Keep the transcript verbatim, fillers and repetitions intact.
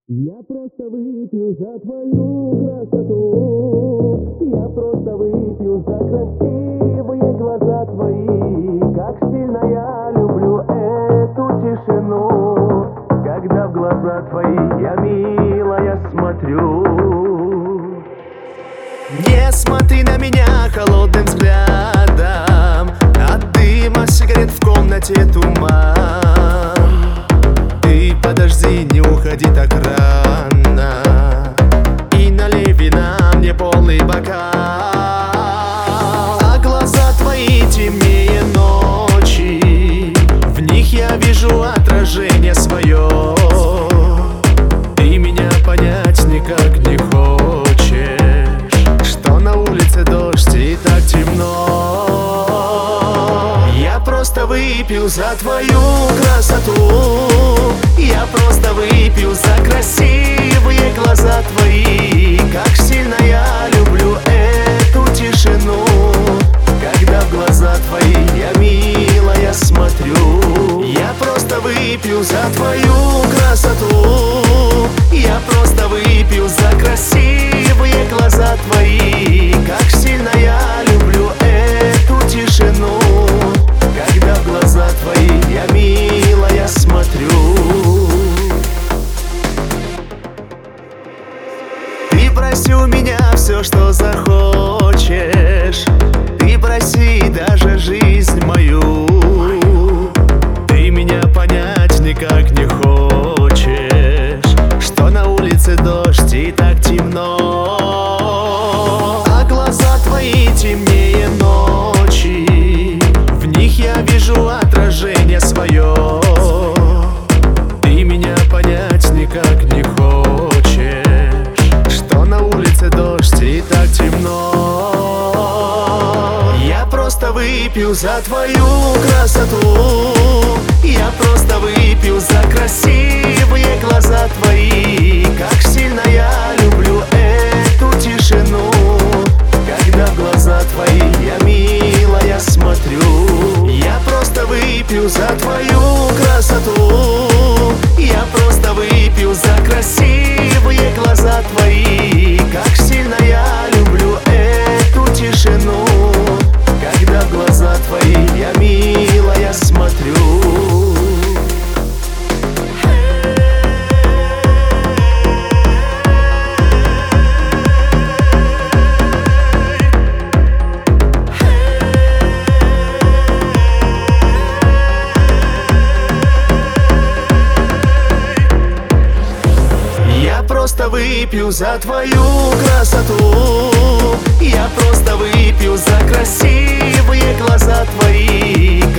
Я просто выпью за твою красоту. Я просто выпью за красивые глаза твои. Как сильно я люблю эту тишину, когда в глаза твои я, милая, смотрю. Не смотри на меня холодным взглядом, от дыма сигарет в комнате туман. Ты подожди, не уходи так рано, и налей вина мне полный бокал. А глаза твои темнее ночи, в них я вижу отражение свое. Ты меня понять никак не хочешь, что на улице дождь и так темно. Я просто выпью за твою красоту. Я просто выпью за красивые глаза твои. Как сильно я люблю эту тишину, когда в глаза твои я, милая, смотрю. Я просто выпью за твою красоту. Я просто выпью за красивые глаза твои. Как сильно я люблю эту тишину, когда в глаза твои я, милая, смотрю. Ты проси у меня все, что захочешь. Ты проси даже жизнь мою. Ты меня понять никак не хочешь, что на улице дождь и так темно. А глаза твои темнее ночи, в них я вижу отражение свое. Ты меня понять никак не хочешь, что на улице дождь и так темно. Я просто выпью за твою красоту. Я просто выпью за красивые глаза твои. Как сильно я люблю эту тишину, когда в глаза твои я, милая, смотрю. Я просто выпью за твою красоту. Я просто выпью за красивые глаза твои. Как сильно я люблю эту тишину, когда в глаза твои я, милая, смотрю. Просто выпью за твою красоту. Я просто выпью за красивые глаза твои.